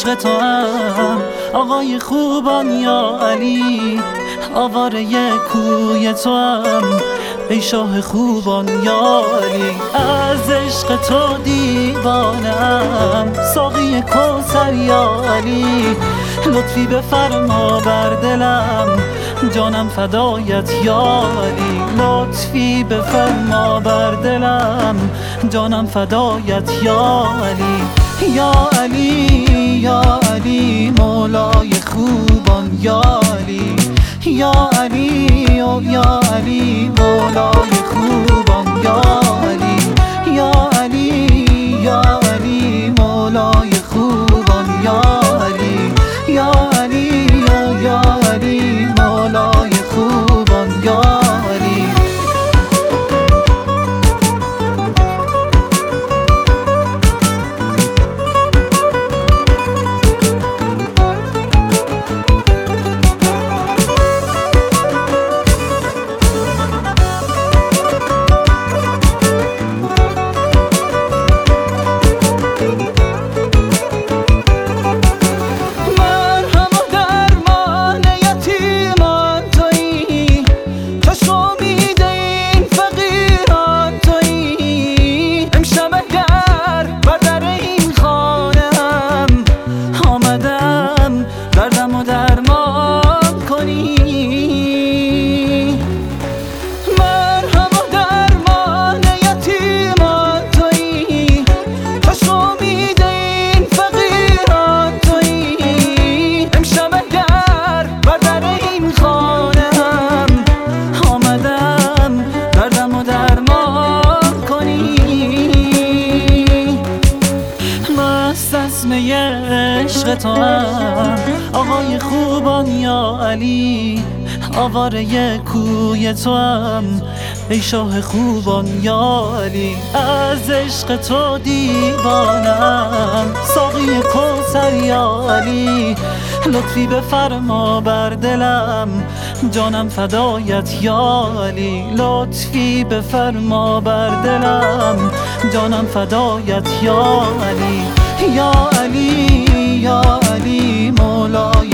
عشق تو هم آقای خوبان یا علی، آواره کوی تو هم ای شاه خوبان یا علی. از عشق تو دیوانم ساقی کوثر یا علی، لطفی بفرما بر دلم جانم فدایت یا علی، لطفی بفرما بر دلم جانم فدایت یا علی. یا علی یا علی مولای خوبان یا علی، یا علی و یا علی مولای خوبان یا علی، یا علی یا علی مولای خوبان یا علی، یا علی و یا علی مولای خوبان یا علی. عشق تو هم آقای خوبان یا علی، آواره کوی تو هم ای شاه خوبان یا علی. از عشق تو دیوانم ساقی کوثر یا علی، لطفی بفرما بر دلم جانم فدایت یا علی، لطفی بفرما بر دلم جانم فدایت یا علی. یا علی یا علی مولای